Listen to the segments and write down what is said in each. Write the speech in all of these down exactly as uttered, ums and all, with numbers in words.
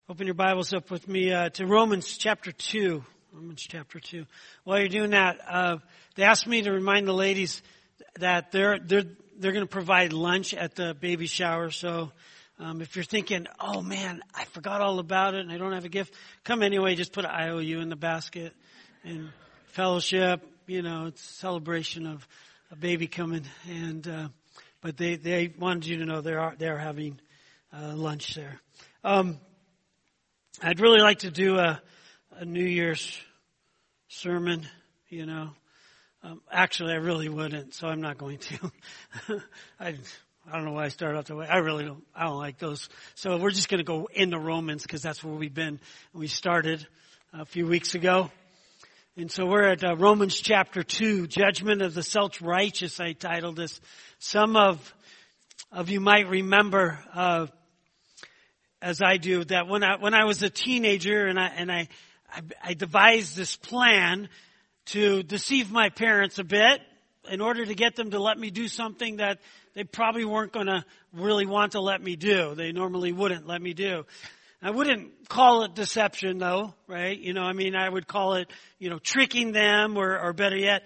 Open your Bibles up with me uh, to Romans chapter two. Romans chapter two. While you're doing that, uh, they asked me to remind the ladies that they're they're they're going to provide lunch at the baby shower. So um, if you're thinking, "Oh man, I forgot all about it and I don't have a gift," come anyway. Just put an I O U in the basket and fellowship. You know, it's a celebration of a baby coming. And uh, but they they wanted you to know they are they are having uh, lunch there. Um, I'd really like to do a, a New Year's sermon, you know. Um, actually, I really wouldn't, so I'm not going to. I, I don't know why I started out that way. I really don't. I don't like those. So we're just going to go into Romans because that's where we've been. We started a few weeks ago. And so we're at uh, Romans chapter two, Judgment of the Self-Righteous, I titled this. Some of of you might remember uh as I do, that when I, when I was a teenager and I, and I, I, I devised this plan to deceive my parents a bit in order to get them to let me do something that they probably weren't going to really want to let me do. They normally wouldn't let me do. I wouldn't call it deception though, right? You know, I mean, I would call it, you know, tricking them or, or better yet,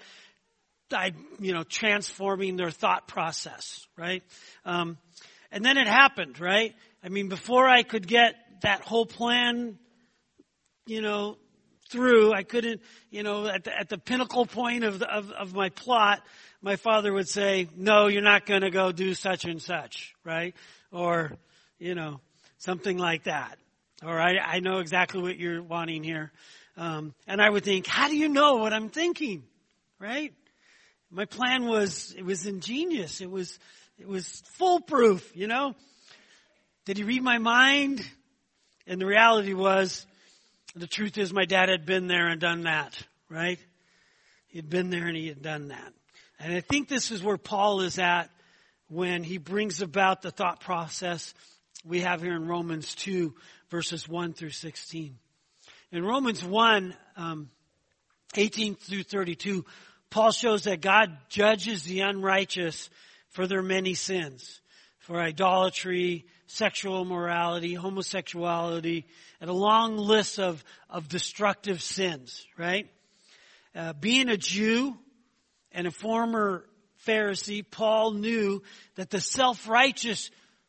I, you know, transforming their thought process, right? Um, and then it happened, right? I mean, before I could get that whole plan, you know, through, I couldn't, you know, at the, at the pinnacle point of, the, of of my plot, my father would say, "No, you're not going to go do such and such," right? Or, you know, something like that. Or I, I know exactly what you're wanting here. Um, and I would think, how do you know what I'm thinking, right? My plan was, it was ingenious. It was, it was foolproof, you know? Did he read my mind? And the reality was, the truth is my dad had been there and done that, right? He had been there and he had done that. And I think this is where Paul is at when he brings about the thought process we have here in Romans two, verses one through sixteen. In Romans one, um, eighteen through thirty-two, Paul shows that God judges the unrighteous for their many sins, for idolatry, sexual immorality, homosexuality, and a long list of, of destructive sins, right? Uh, being a Jew and a former Pharisee, Paul knew that the self-righteous,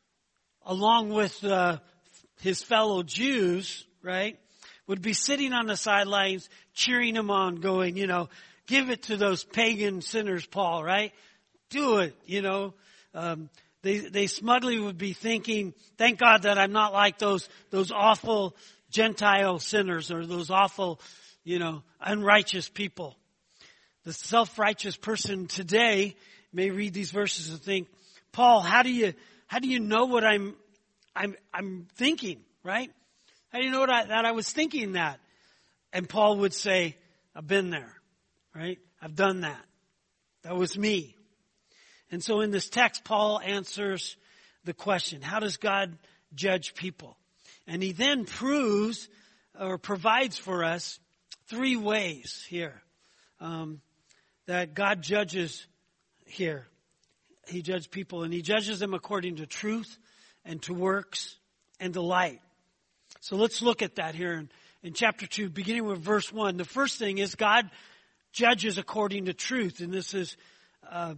along with uh, his fellow Jews, right, would be sitting on the sidelines cheering him on, going, you know, give it to those pagan sinners, Paul, right? Do it, you know. Um, They, they smugly would be thinking, thank God that I'm not like those, those awful Gentile sinners or those awful, you know, unrighteous people. The self-righteous person today may read these verses and think, Paul, how do you, how do you know what I'm, I'm, I'm thinking, right? How do you know what I, that I was thinking that? And Paul would say, I've been there, right? I've done that. That was me. And so in this text, Paul answers the question, how does God judge people? And he then proves or provides for us three ways here um, that God judges here. He judges people, and he judges them according to truth and to works and to light. So let's look at that here in, in chapter two, beginning with verse one. The first thing is God judges according to truth, and this is... Uh,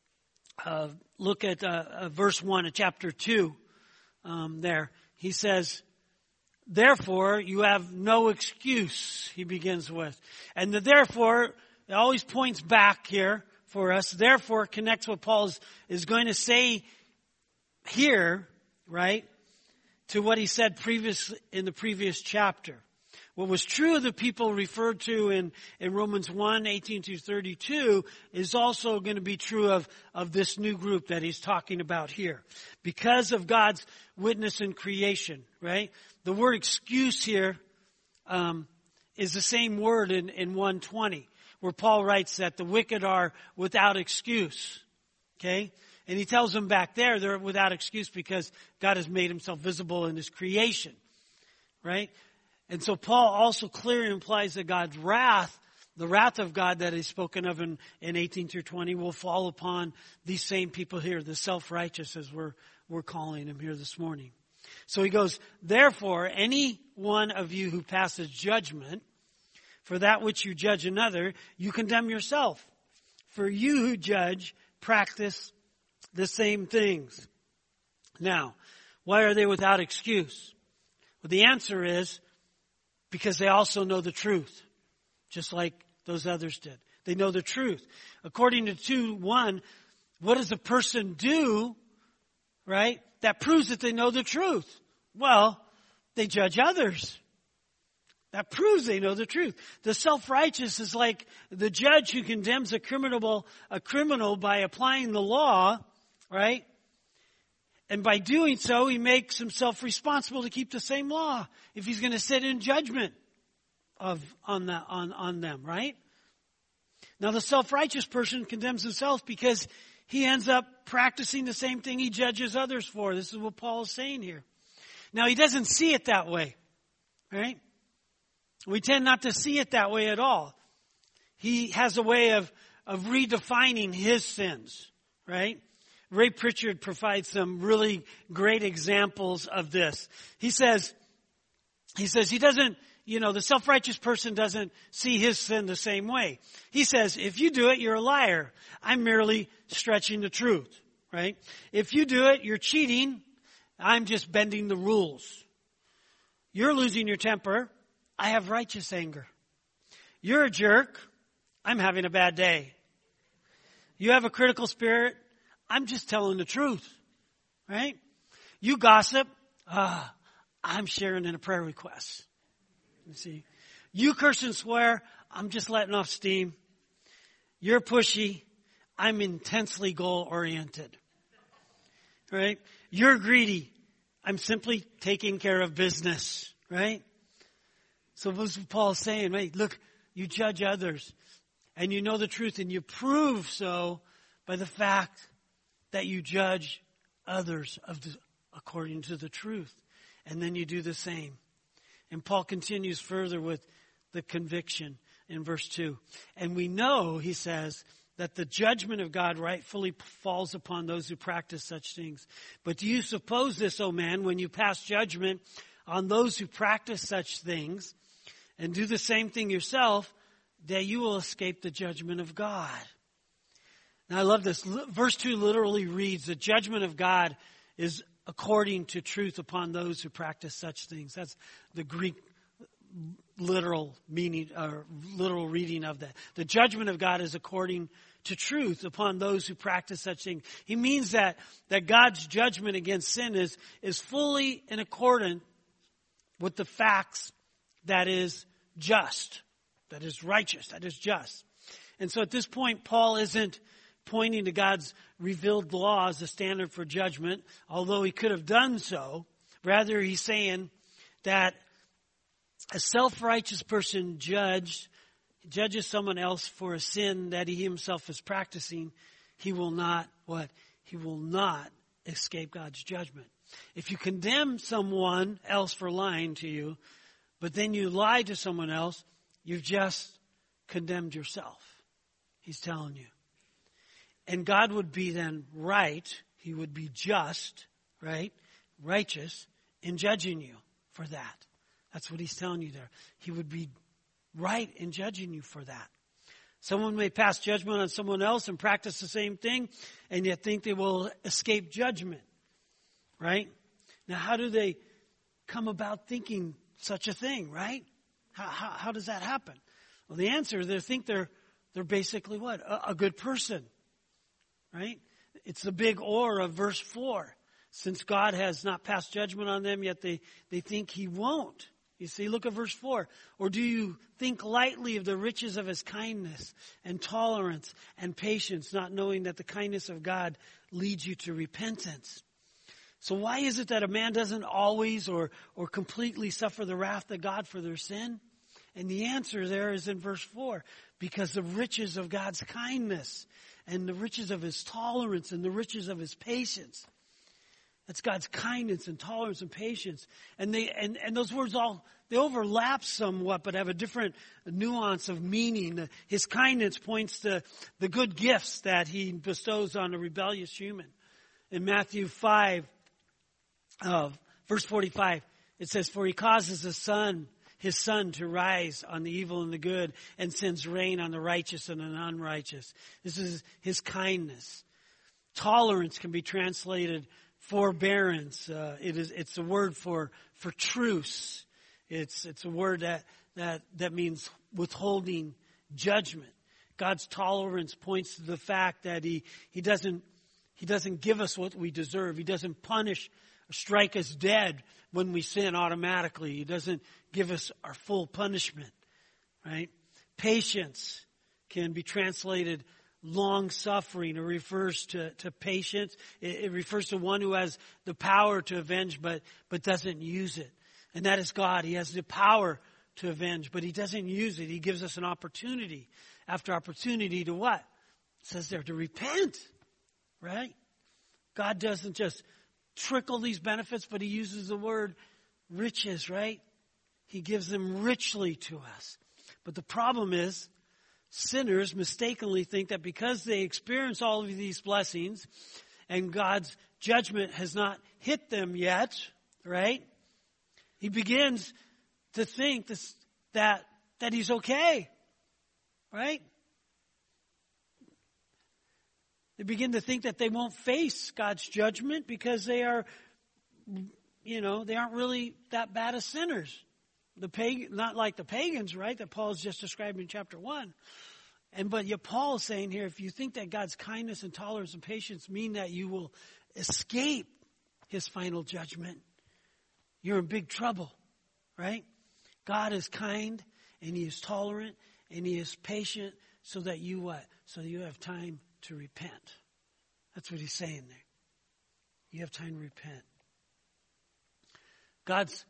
Uh, look at uh, uh, verse one of chapter two um, there. He says, therefore, you have no excuse, he begins with. And the therefore, it always points back here for us. Therefore, connects what Paul is, is going to say here, right, to what he said previous in the previous chapter. What was true of the people referred to in, in Romans one, eighteen through thirty-two is also going to be true of, of this new group that he's talking about here. Because of God's witness in creation, right? The word excuse here um, is the same word in, in one twenty, where Paul writes that the wicked are without excuse, okay? And he tells them back there they're without excuse because God has made himself visible in his creation, right? And so Paul also clearly implies that God's wrath, the wrath of God that is spoken of in, in eighteen through twenty, will fall upon these same people here, the self-righteous as we're, we're calling them here this morning. So he goes, therefore, any one of you who passes judgment for that which you judge another, you condemn yourself. For you who judge practice the same things. Now, why are they without excuse? Well, the answer is because they also know the truth, just like those others did. They know the truth. According to two one, what does a person do, right, that proves that they know the truth? Well, they judge others. That proves they know the truth. The self-righteous is like the judge who condemns a criminal, a criminal by applying the law, right? And by doing so, he makes himself responsible to keep the same law if he's going to sit in judgment of on the on on them, right? Now, the self-righteous person condemns himself because he ends up practicing the same thing he judges others for. This is what Paul is saying here. Now, he doesn't see it that way, right? We tend not to see it that way at all. He has a way of, of redefining his sins, right? Ray Pritchard provides some really great examples of this. He says, he says he doesn't, you know, the self-righteous person doesn't see his sin the same way. He says, if you do it, you're a liar. I'm merely stretching the truth, right? If you do it, you're cheating. I'm just bending the rules. You're losing your temper. I have righteous anger. You're a jerk. I'm having a bad day. You have a critical spirit. I'm just telling the truth, right? You gossip. Ah, I'm sharing in a prayer request. You see, you curse and swear. I'm just letting off steam. You're pushy. I'm intensely goal-oriented, right? You're greedy. I'm simply taking care of business, right? So what's Paul saying? Right? Look, you judge others and you know the truth and you prove so by the fact that you judge others of the, according to the truth. And then you do the same. And Paul continues further with the conviction in verse two. And we know, he says, that the judgment of God rightfully falls upon those who practice such things. But do you suppose this, O man, when you pass judgment on those who practice such things and do the same thing yourself, that you will escape the judgment of God? Now I love this. Verse two literally reads, the judgment of God is according to truth upon those who practice such things. That's the Greek literal meaning, or literal reading of that. The judgment of God is according to truth upon those who practice such things. He means that, that God's judgment against sin is, is fully in accordance with the facts that is just, that is righteous, that is just. And so at this point, Paul isn't pointing to God's revealed law as the standard for judgment, although he could have done so. Rather, he's saying that a self-righteous person judged, judges someone else for a sin that he himself is practicing, he will not, what? He will not escape God's judgment. If you condemn someone else for lying to you, but then you lie to someone else, you've just condemned yourself. He's telling you. And God would be then right, he would be just, right, righteous in judging you for that. That's what he's telling you there. He would be right in judging you for that. Someone may pass judgment on someone else and practice the same thing, and yet think they will escape judgment, right? Now, how do they come about thinking such a thing, right? How, how, how does that happen? Well, the answer is they think they're they're basically what? A, a good person. Right? It's the big or of verse four. Since God has not passed judgment on them, yet they, they think he won't. You see, look at verse four. Or do you think lightly of the riches of his kindness and tolerance and patience, not knowing that the kindness of God leads you to repentance? So why is it that a man doesn't always or, or completely suffer the wrath of God for their sin? And the answer there is in verse four. Because the riches of God's kindness and the riches of his tolerance and the riches of his patience. That's God's kindness and tolerance and patience. And they and, and those words all, they overlap somewhat, but have a different nuance of meaning. His kindness points to the good gifts that he bestows on a rebellious human. In Matthew five, uh, Verse forty-five, it says, for he causes the sun, his sun to rise on the evil and the good, and sends rain on the righteous and the unrighteous. This is his kindness. Tolerance can be translated forbearance. Uh, it is, it's a word for, for truce. It's, it's a word that, that, that means withholding judgment. God's tolerance points to the fact that he, he doesn't, he doesn't give us what we deserve. He doesn't punish or strike us dead when we sin automatically. He doesn't give us our full punishment, right? Patience can be translated long suffering. It refers to, to patience. It, it refers to one who has the power to avenge, but, but doesn't use it. And that is God. He has the power to avenge, but he doesn't use it. He gives us an opportunity after opportunity to what? It says there, to repent, right? God doesn't just trickle these benefits, but he uses the word riches, right? He gives them richly to us. But the problem is, sinners mistakenly think that because they experience all of these blessings and God's judgment has not hit them yet, right? He begins to think this, that, that he's okay, right? They begin to think that they won't face God's judgment because they are, you know, they aren't really that bad as sinners. The pagan, not like the pagans, right, that Paul's just described in chapter one. And but yet Paul is saying here, if you think that God's kindness and tolerance and patience mean that you will escape his final judgment, you're in big trouble, right? God is kind and he is tolerant and he is patient so that you what? So that you have time to repent. That's what he's saying there. You have time to repent. God's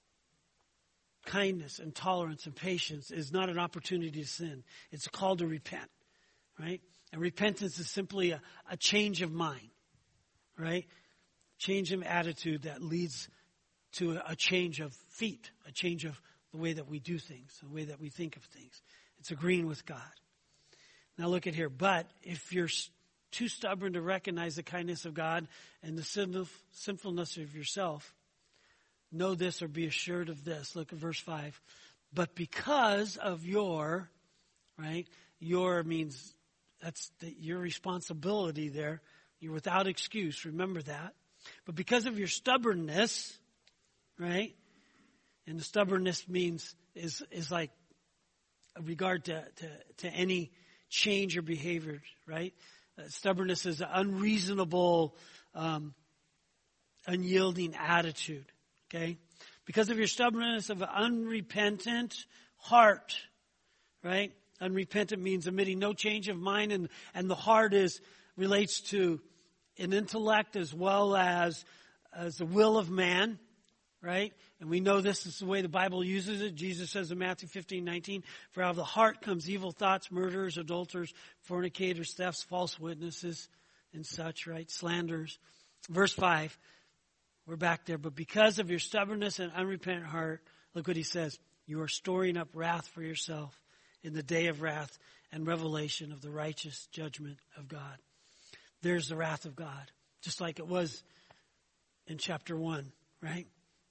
kindness and tolerance and patience is not an opportunity to sin. It's a call to repent, right? And repentance is simply a, a change of mind, right? Change of attitude that leads to a, a change of feet, a change of the way that we do things, the way that we think of things. It's agreeing with God. Now look at here. But if you're too stubborn to recognize the kindness of God and the sin- sinfulness of yourself, know this or be assured of this. Look at verse five. But because of your, right? Your means that's the, your responsibility there. You're without excuse. Remember that. But because of your stubbornness, right? And the stubbornness means is is like a regard to, to, to any change or behavior, right? Uh, stubbornness is an unreasonable, um, unyielding attitude. Okay? Because of your stubbornness of an unrepentant heart, right? Unrepentant means admitting no change of mind, and, and the heart is relates to an intellect as well as, as the will of man, right? And we know this is the way the Bible uses it. Jesus says in Matthew fifteen nineteen, for out of the heart comes evil thoughts, murderers, adulterers, fornicators, thefts, false witnesses, and such, right? Slanders. Verse five. We're back there. But because of your stubbornness and unrepentant heart, look what he says. You are storing up wrath for yourself in the day of wrath and revelation of the righteous judgment of God. There's the wrath of God, just like it was in chapter one, right?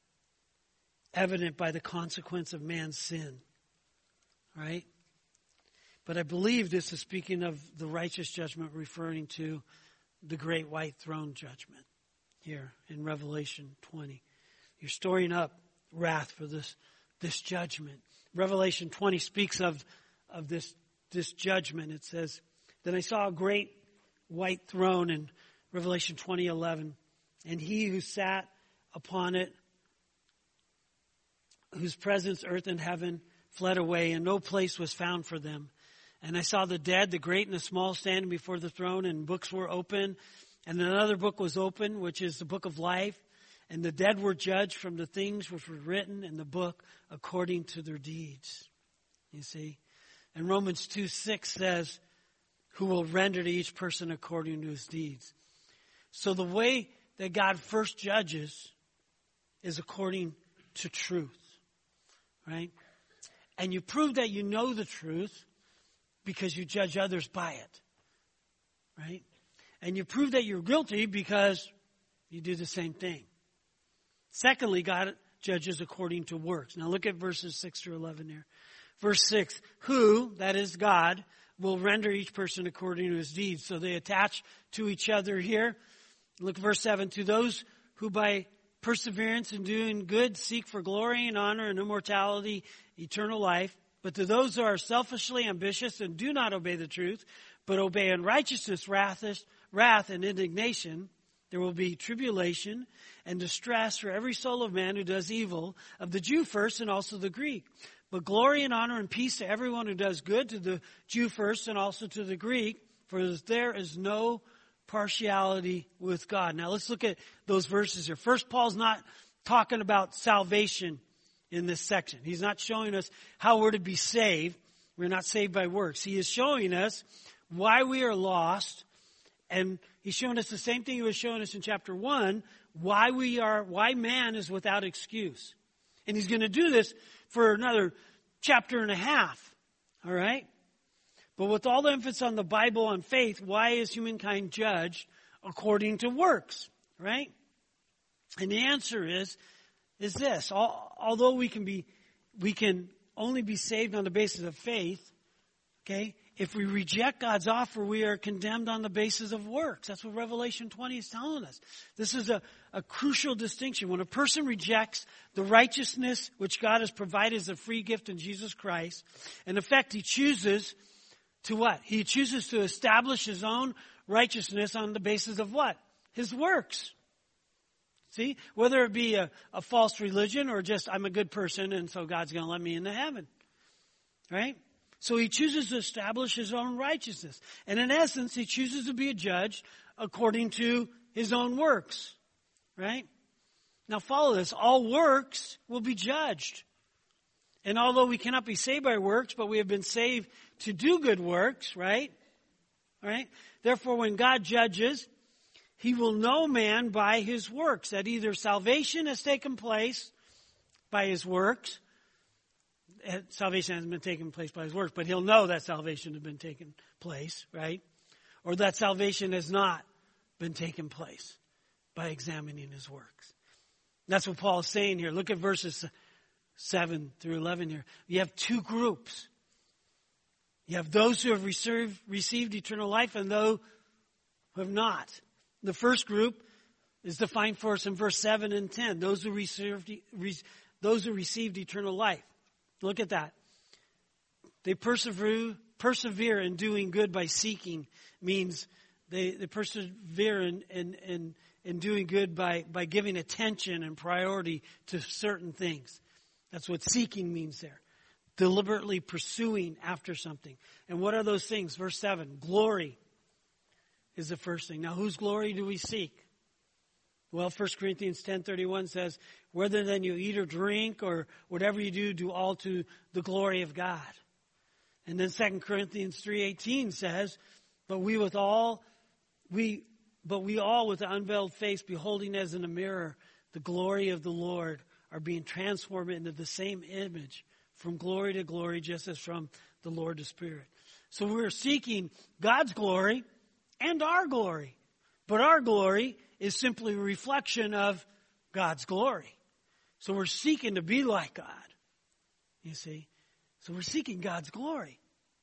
Evident by the consequence of man's sin, right? But I believe this is speaking of the righteous judgment, referring to the great white throne judgment. Here in Revelation twenty. You're storing up wrath for this, this judgment. Revelation twenty speaks of, of this, this judgment. It says, then I saw a great white throne in Revelation twenty eleven, and he who sat upon it, whose presence earth and heaven fled away, and no place was found for them. And I saw the dead, the great and the small, standing before the throne, and books were open. And another book was open, which is the book of life. And the dead were judged from the things which were written in the book according to their deeds. You see? And Romans two six says, who will render to each person according to his deeds. So the way that God first judges is according to truth. Right? And you prove that you know the truth because you judge others by it. Right? And you prove that you're guilty because you do the same thing. Secondly, God judges according to works. Now look at verses six through eleven here. Verse six, who, that is God, will render each person according to his deeds. So they attach to each other here. Look at verse seven. To those who by perseverance in doing good seek for glory and honor and immortality, eternal life. But to those who are selfishly ambitious and do not obey the truth, but obey unrighteousness, wrath, wrath and indignation, there will be tribulation and distress for every soul of man who does evil, of the Jew first and also the Greek. But glory and honor and peace to everyone who does good, to the Jew first and also to the Greek, for there is no partiality with God. Now let's look at those verses here. First, Paul's not talking about salvation in this section. He's not showing us how we're to be saved. We're not saved by works. He is showing us why we are lost, and he's showing us the same thing he was showing us in chapter one, why we are, why man is without excuse. And he's going to do this for another chapter and a half. All right? But with all the emphasis on the Bible on faith, why is humankind judged according to works? Right? And the answer is, is this. Although we can be, we can only be saved on the basis of faith, okay? If we reject God's offer, we are condemned on the basis of works. That's what Revelation twenty is telling us. This is a, a crucial distinction. When a person rejects the righteousness which God has provided as a free gift in Jesus Christ, in effect, he chooses to what? He chooses to establish his own righteousness on the basis of what? His works. See? Whether it be a, a false religion or just I'm a good person and so God's going to let me into heaven. Right? So he chooses to establish his own righteousness. And in essence, he chooses to be a judge according to his own works. Right? Now follow this. All works will be judged. And although we cannot be saved by works, but we have been saved to do good works, right? Right? Therefore, when God judges, he will know man by his works. That either salvation has taken place by his works, salvation hasn't been taken place by his works, but he'll know that salvation has been taken place, right? Or that salvation has not been taken place by examining his works. That's what Paul is saying here. Look at verses seven through eleven here. You have two groups. You have those who have received, received eternal life and those who have not. The first group is defined for us in verse seven and ten. Those who received, those who received eternal life. Look at that. They persevere, persevere in doing good by seeking. Means they, they persevere in, in, in, in doing good by, by giving attention and priority to certain things. That's what seeking means there. Deliberately pursuing after something. And what are those things? Verse seven, glory is the first thing. Now, whose glory do we seek? Well, First Corinthians ten thirty-one says, whether then you eat or drink or whatever you do, do all to the glory of God. And then Second Corinthians three eighteen says, but we with all, we, but we all with the unveiled face, beholding as in a mirror the glory of the Lord, are being transformed into the same image from glory to glory, just as from the Lord to Spirit. So we're seeking God's glory and our glory. But our glory is simply a reflection of God's glory. So we're seeking to be like God. You see? So we're seeking God's glory.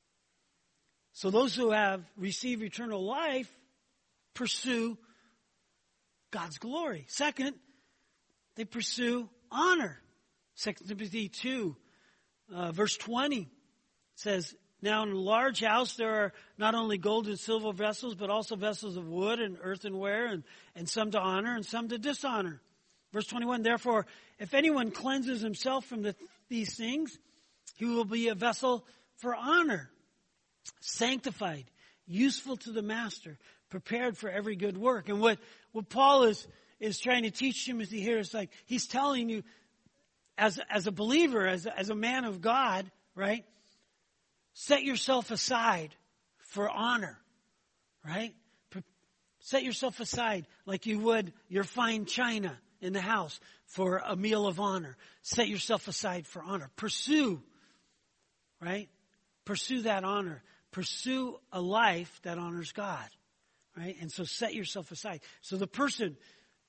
So those who have received eternal life pursue God's glory. Second, they pursue honor. Second Timothy two, uh, verse twenty says, now in a large house there are not only gold and silver vessels, but also vessels of wood and earthenware, and, and some to honor and some to dishonor. Verse twenty-one, therefore, if anyone cleanses himself from the, these things, he will be a vessel for honor, sanctified, useful to the master, prepared for every good work. And what, what Paul is, is trying to teach Timothy here is like, he's telling you, as, as a believer, as, as a man of God, right? Set yourself aside for honor, right? Set yourself aside like you would your fine china in the house for a meal of honor. Set yourself aside for honor. Pursue, right? Pursue that honor. Pursue a life that honors God, right? And so set yourself aside. So the person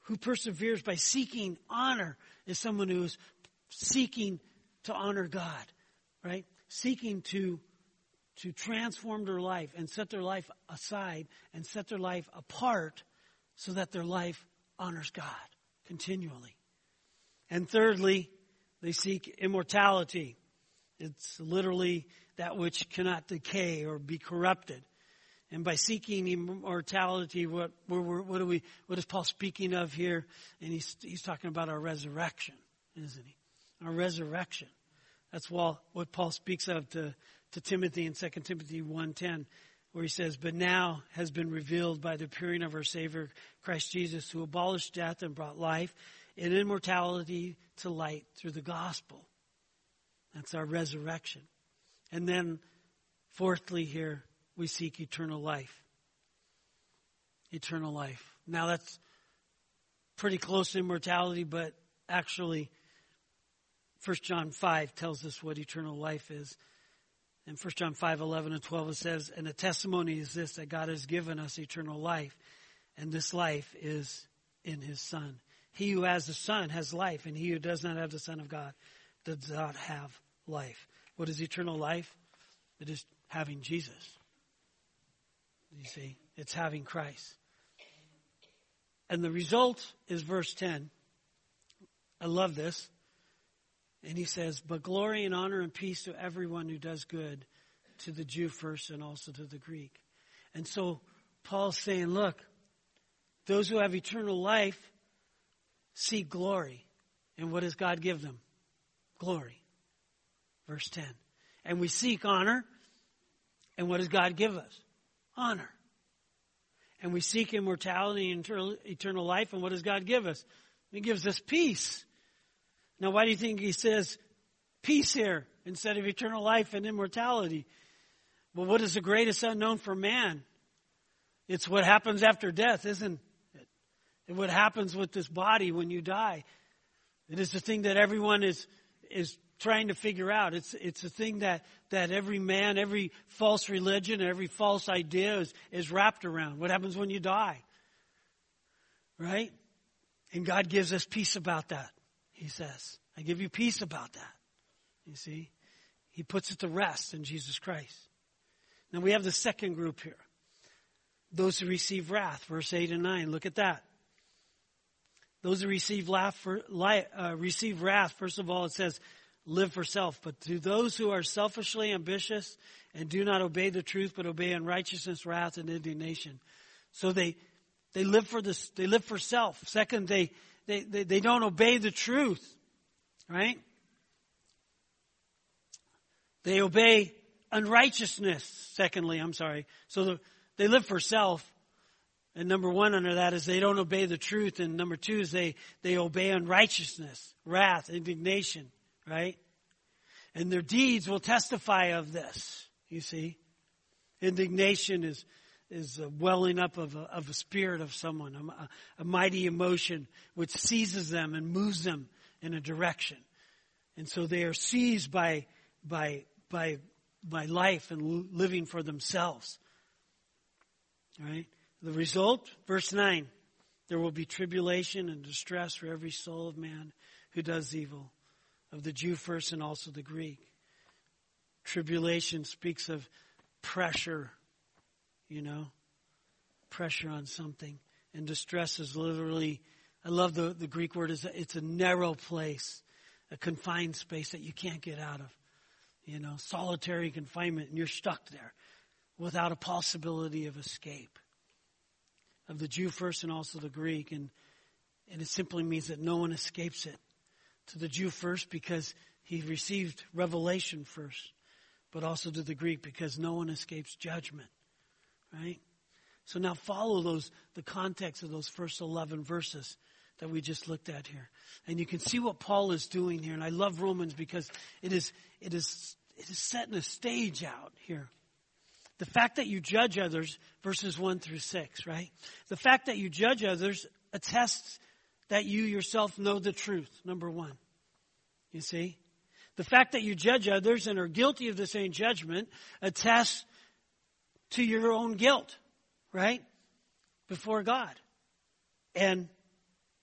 who perseveres by seeking honor is someone who is seeking to honor God, right? Seeking to, to transform their life and set their life aside and set their life apart so that their life honors God continually. And thirdly, they seek immortality. It's literally that which cannot decay or be corrupted. And by seeking immortality, what, what, what, are we, what is Paul speaking of here? And he's, he's talking about our resurrection, isn't he? Our resurrection. That's what Paul speaks of to, to Timothy in Second Timothy one ten, where he says, but now has been revealed by the appearing of our Savior, Christ Jesus, who abolished death and brought life and immortality to light through the gospel. That's our resurrection. And then, fourthly here, we seek eternal life. Eternal life. Now that's pretty close to immortality, but actually First John five tells us what eternal life is. In First John five, eleven and twelve it says, and the testimony is this, that God has given us eternal life, and this life is in His Son. He who has the Son has life, and he who does not have the Son of God does not have life. What is eternal life? It is having Jesus. You see, it's having Christ. And the result is verse ten. I love this. And he says, but glory and honor and peace to everyone who does good, to the Jew first and also to the Greek. And so Paul's saying, look, those who have eternal life seek glory. And what does God give them? Glory. Verse ten. And we seek honor. And what does God give us? Honor. And we seek immortality and eternal life. And what does God give us? He gives us peace. Now, why do you think he says peace here instead of eternal life and immortality? Well, what is the greatest unknown for man? It's what happens after death, isn't it? And what happens with this body when you die. It is the thing that everyone is is trying to figure out. It's it's a thing that, that every man, every false religion, every false idea is, is wrapped around. What happens when you die? Right? And God gives us peace about that. He says, I give you peace about that. You see? He puts it to rest in Jesus Christ. Now we have the second group here. Those who receive wrath, verse eight and nine. Look at that. Those who receive, laugh for, uh, receive wrath, first of all, it says, live for self. But to those who are selfishly ambitious and do not obey the truth, but obey unrighteousness, wrath, and indignation. So they they live for this. They live for self. Second, they they they, they don't obey the truth, right? They obey unrighteousness. Secondly, I'm sorry. So the, they live for self. And number one under that is they don't obey the truth. And number two is they, they obey unrighteousness, wrath, indignation, right? And their deeds will testify of this, you see. Indignation is is a welling up of a, of a spirit of someone, a, a mighty emotion which seizes them and moves them in a direction. And so they are seized by by by by life and living for themselves, right? The result, verse nine, there will be tribulation and distress for every soul of man who does evil, of the Jew first and also the Greek. Tribulation speaks of pressure, you know, pressure on something. And distress is literally, I love the, the Greek word, is it's a narrow place, a confined space that you can't get out of. You know, solitary confinement, and you're stuck there without a possibility of escape. Of the Jew first and also the Greek. And, and it simply means that no one escapes it. To the Jew first because he received revelation first. But also to the Greek because no one escapes judgment. Right? So now follow those the context of those first eleven verses that we just looked at here. And you can see what Paul is doing here. And I love Romans because it is it is it is setting a stage out here. The fact that you judge others, verses one through six, right? The fact that you judge others attests that you yourself know the truth, number one. You see? The fact that you judge others and are guilty of the same judgment attests to your own guilt, right? Before God. And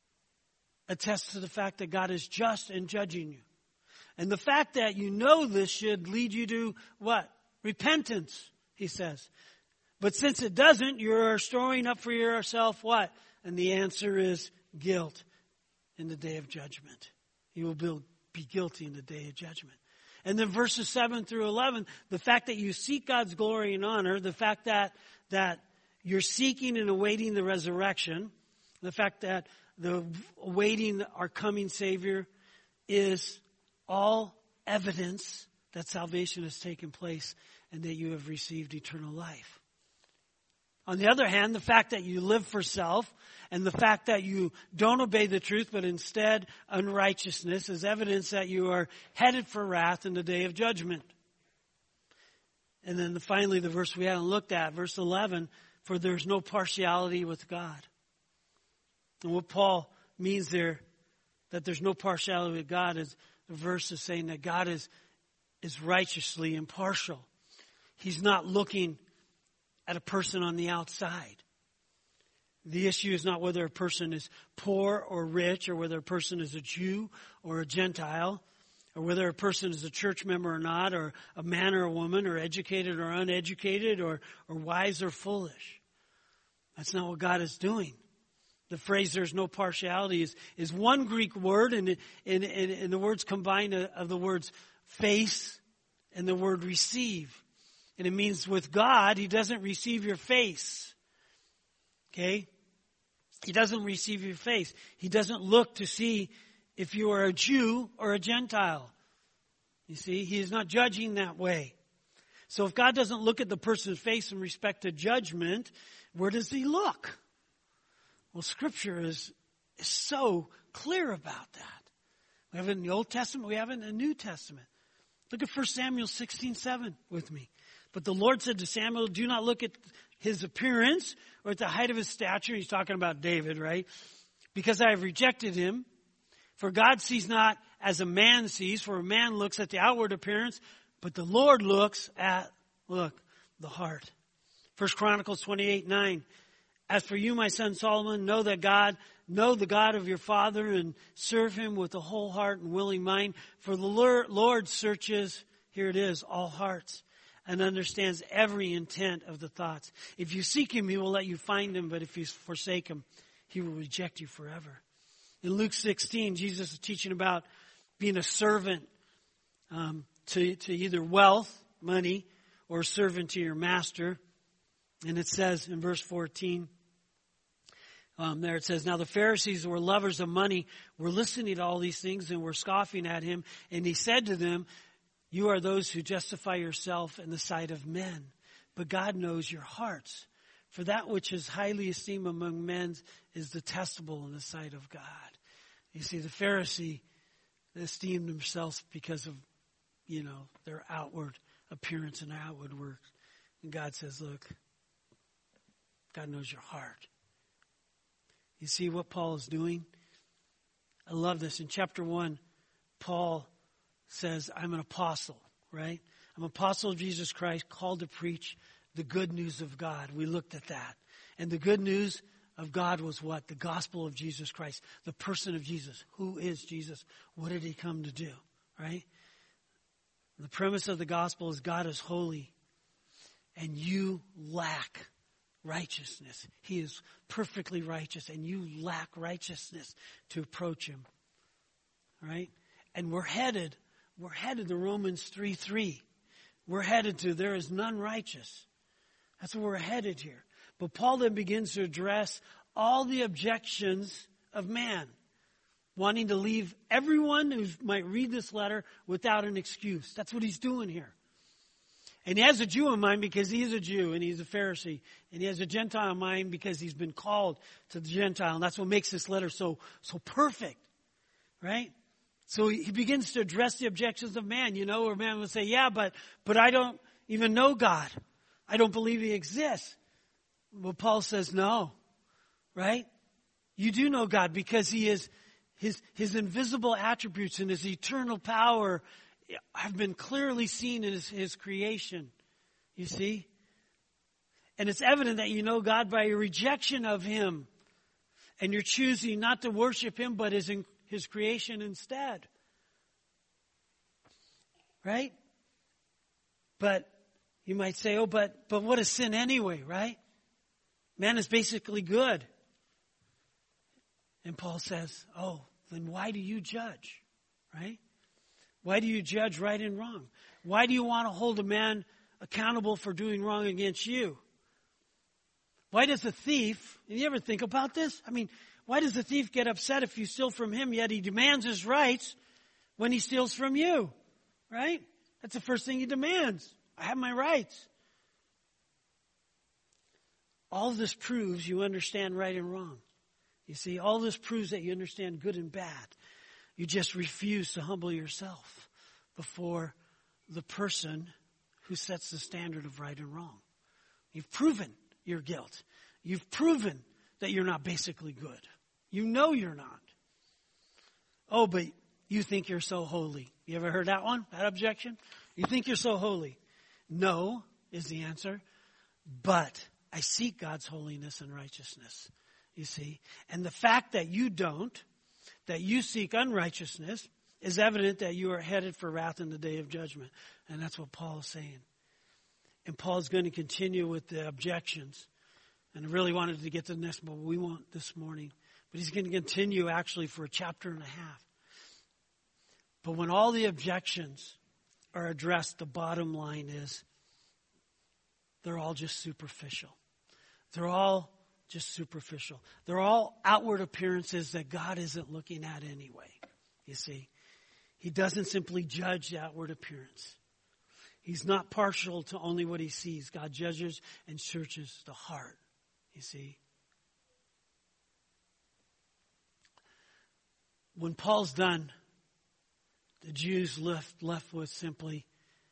attests to the fact that God is just in judging you. And the fact that you know this should lead you to what? Repentance, he says. But since it doesn't, you're storing up for yourself what? And the answer is guilt in the day of judgment. You will be guilty in the day of judgment. And then verses seven through eleven, the fact that you seek God's glory and honor, the fact that, that you're seeking and awaiting the resurrection, the fact that the awaiting our coming Savior is all evidence that salvation has taken place and that you have received eternal life. On the other hand, the fact that you live for self and the fact that you don't obey the truth but instead unrighteousness is evidence that you are headed for wrath in the day of judgment. And then the, finally, the verse we haven't looked at, verse eleven, for there's no partiality with God. And what Paul means there, that there's no partiality with God, is the verse is saying that God is, is righteously impartial. He's not looking at a person on the outside. The issue is not whether a person is poor or rich, or whether a person is a Jew or a Gentile, or whether a person is a church member or not, or a man or a woman, or educated or uneducated, or, or wise or foolish. That's not what God is doing. The phrase "there's no partiality" is, is one Greek word, and, and, and, and the words combined of the words face and the word receive. And it means with God, He doesn't receive your face. Okay? He doesn't receive your face. He doesn't look to see if you are a Jew or a Gentile. You see, He is not judging that way. So if God doesn't look at the person's face in respect to judgment, where does He look? Well, Scripture is, is so clear about that. We have it in the Old Testament, we have it in the New Testament. Look at First Samuel sixteen seven with me. But the Lord said to Samuel, do not look at his appearance or at the height of his stature. He's talking about David, right? Because I have rejected him. For God sees not as a man sees, for a man looks at the outward appearance, but the Lord looks at, look, the heart. First Chronicles twenty-eight nine. As for you, my son Solomon, know that God, know the God of your father and serve Him with a whole heart and willing mind. For the Lord searches, here it is, all hearts, and understands every intent of the thoughts. If you seek Him, He will let you find Him, but if you forsake Him, He will reject you forever. In Luke sixteen, Jesus is teaching about being a servant um, to, to either wealth, money, or a servant to your master. And it says in verse fourteen, um, there it says, now the Pharisees who were lovers of money were listening to all these things and were scoffing at Him. And He said to them, you are those who justify yourself in the sight of men, but God knows your hearts. For that which is highly esteemed among men is detestable in the sight of God. You see, the Pharisee esteemed themselves because of, you know, their outward appearance and outward work. And God says, look, God knows your heart. You see what Paul is doing? I love this. In chapter one, Paul says, I'm an apostle, right? I'm an apostle of Jesus Christ, called to preach the good news of God. We looked at that. And the good news of God was what? The gospel of Jesus Christ, the person of Jesus. Who is Jesus? What did He come to do, right? The premise of the gospel is God is holy, and you lack righteousness. He is perfectly righteous, and you lack righteousness to approach Him, right? And we're headed, we're headed to Romans three three. We're headed to, there is none righteous. That's where we're headed here. But Paul then begins to address all the objections of man, wanting to leave everyone who might read this letter without an excuse. That's what he's doing here. And he has a Jew in mind because he is a Jew and he's a Pharisee. And he has a Gentile in mind because he's been called to the Gentile. And that's what makes this letter so, so perfect, right? So he begins to address the objections of man, you know, where man would say, yeah, but, but I don't even know God. I don't believe He exists. Well, Paul says, no, right? You do know God because He is, His, His invisible attributes and His eternal power have been clearly seen in his, his creation. You see? And it's evident that you know God by your rejection of Him. And you're choosing not to worship him, but his, his creation instead. Right? But you might say, oh, but, but what is sin anyway, right? Man is basically good. And Paul says, oh, then why do you judge? Right? Why do you judge right and wrong? Why do you want to hold a man accountable for doing wrong against you? Why does a thief, and you ever think about this? I mean, why does the thief get upset if you steal from him, yet he demands his rights when he steals from you? Right? That's the first thing he demands. I have my rights. All of this proves you understand right and wrong. You see, all this proves that you understand good and bad. You just refuse to humble yourself before the person who sets the standard of right and wrong. You've proven your guilt. You've proven that you're not basically good. You know you're not. Oh, but you think you're so holy. You ever heard that one? That objection? You think you're so holy. No, is the answer. But I seek God's holiness and righteousness. You see? And the fact that you don't, that you seek unrighteousness, is evident that you are headed for wrath in the day of judgment. And that's what Paul is saying. And Paul's going to continue with the objections. And I really wanted to get to the next, but we won't this morning. But he's going to continue actually for a chapter and a half. But when all the objections are addressed, the bottom line is they're all just superficial. They're all just superficial. They're all outward appearances that God isn't looking at anyway. You see, he doesn't simply judge the outward appearance. He's not partial to only what he sees. God judges and searches the heart. You see, when Paul's done, the Jews left, left with simply,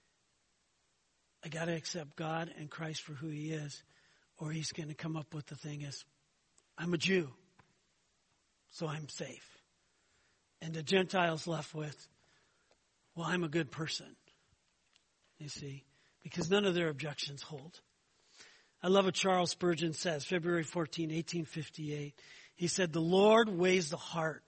I got to accept God and Christ for who he is, or he's going to come up with the thing is, I'm a Jew, so I'm safe. And the Gentiles left with, well, I'm a good person. You see, because none of their objections hold. I love what Charles Spurgeon says, February fourteenth, eighteen fifty-eight. He said, the Lord weighs the heart.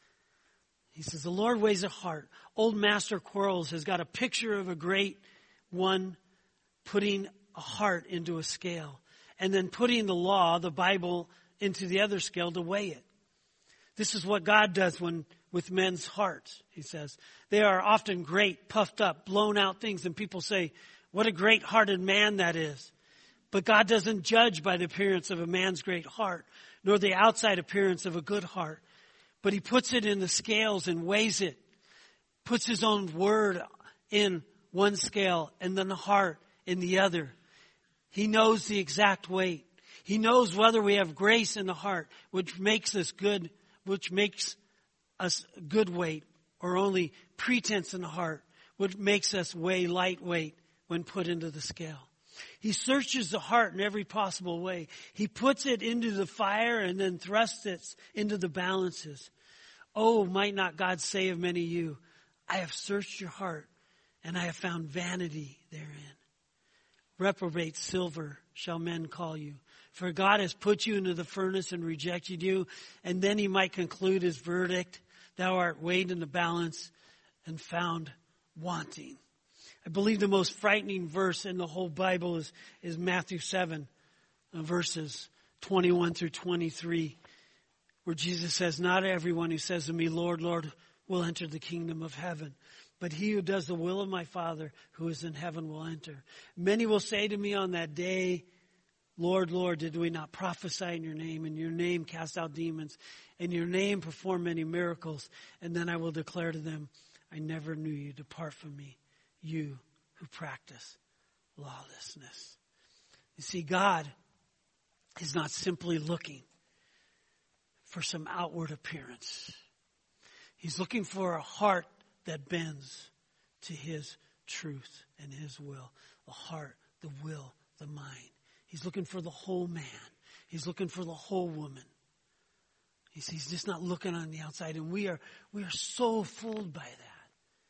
He says, the Lord weighs the heart. Old Master Quarles has got a picture of a great one putting a heart into a scale and then putting the law, the Bible, into the other scale to weigh it. This is what God does when with men's hearts, he says. They are often great, puffed up, blown out things, and people say, what a great-hearted man that is. But God doesn't judge by the appearance of a man's great heart, nor the outside appearance of a good heart. But he puts it in the scales and weighs it, puts his own word in one scale and then the heart in the other. He knows the exact weight. He knows whether we have grace in the heart, which makes us good, which makes us good weight, or only pretense in the heart, which makes us weigh lightweight when put into the scale. He searches the heart in every possible way. He puts it into the fire and then thrusts it into the balances. Oh, might not God say of many of you, I have searched your heart and I have found vanity therein. Reprobate silver shall men call you. For God has put you into the furnace and rejected you. And then he might conclude his verdict. Thou art weighed in the balance and found wanting. I believe the most frightening verse in the whole Bible is, is Matthew seven, verses twenty-one through twenty-three, where Jesus says, not everyone who says to me, Lord, Lord, will enter the kingdom of heaven, but he who does the will of my Father who is in heaven will enter. Many will say to me on that day, Lord, Lord, did we not prophesy in your name, in your name cast out demons, in your name perform many miracles? And then I will declare to them, I never knew you. Depart from me, you who practice lawlessness. You see, God is not simply looking for some outward appearance. He's looking for a heart that bends to his truth and his will. The heart, the will, the mind. He's looking for the whole man. He's looking for the whole woman. He's, he's just not looking on the outside. And we are, we are so fooled by that.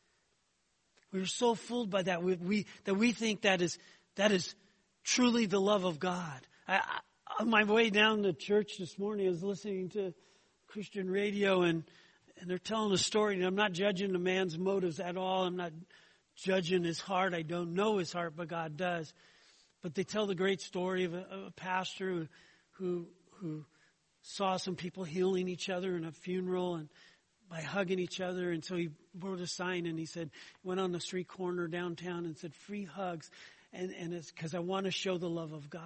We are so fooled by that. We, we that we think that is that is truly the love of God. I, I, on my way down to church this morning, I was listening to Christian radio, and, and they're telling a story, and I'm not judging the man's motives at all. I'm not judging his heart. I don't know his heart, but God does. But they tell the great story of a, of a pastor who, who, who saw some people healing each other in a funeral and by hugging each other. And so he wrote a sign, and he said, went on the street corner downtown and said, free hugs. And, and it's because I want to show the love of God.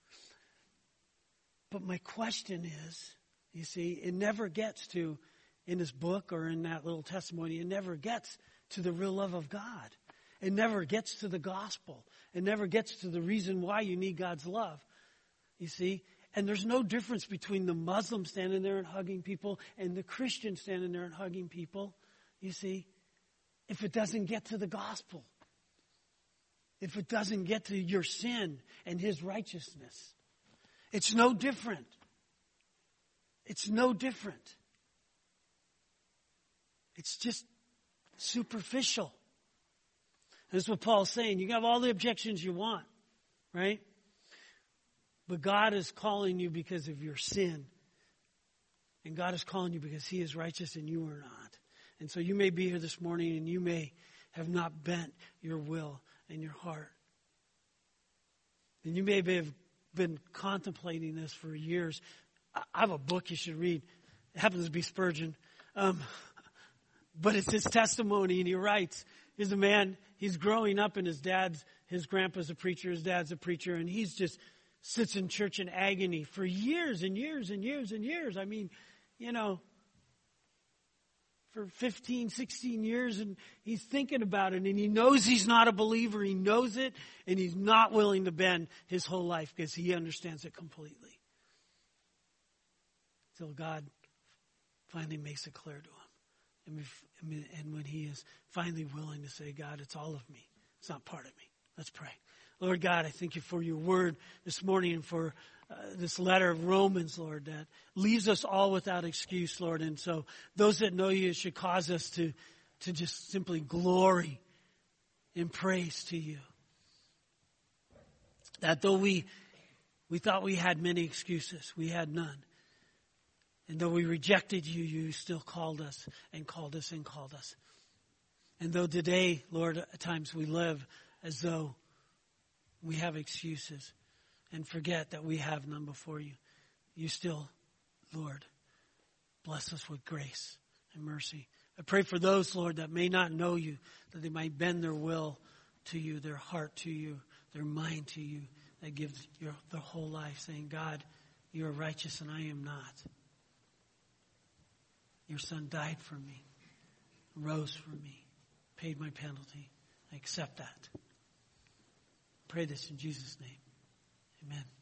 But my question is, you see, it never gets to, in this book or in that little testimony, it never gets to the real love of God. It never gets to the gospel. It never gets to the reason why you need God's love. You see? And there's no difference between the Muslim standing there and hugging people and the Christian standing there and hugging people. You see? If it doesn't get to the gospel. If it doesn't get to your sin and His righteousness. It's no different. It's no different. It's just superficial. That's what Paul's saying. You can have all the objections you want, right? But God is calling you because of your sin. And God is calling you because He is righteous and you are not. And so you may be here this morning and you may have not bent your will and your heart. And you may have been contemplating this for years. I have a book you should read. It happens to be Spurgeon. Um, but it's his testimony, and he writes, he's a man, he's growing up, and his dad's, his grandpa's a preacher, his dad's a preacher, and he's just sits in church in agony for years and years and years and years. I mean, you know, for fifteen, sixteen years, and he's thinking about it, and he knows he's not a believer. He knows it, and he's not willing to bend his whole life because he understands it completely. Till God finally makes it clear to him. And, if, and when he is finally willing to say, God, it's all of me. It's not part of me. Let's pray. Lord God, I thank you for your word this morning and for uh, this letter of Romans, Lord, that leaves us all without excuse, Lord. And so those that know you should cause us to, to just simply glory in praise to you. That though we, we thought we had many excuses, we had none. And though we rejected you, you still called us and called us and called us. And though today, Lord, at times we live as though we have excuses and forget that we have none before you, you still, Lord, bless us with grace and mercy. I pray for those, Lord, that may not know you, that they might bend their will to you, their heart to you, their mind to you, that give your, their whole life saying, God, you are righteous and I am not. Your Son died for me, rose for me, paid my penalty. I accept that. Pray this in Jesus' name. Amen.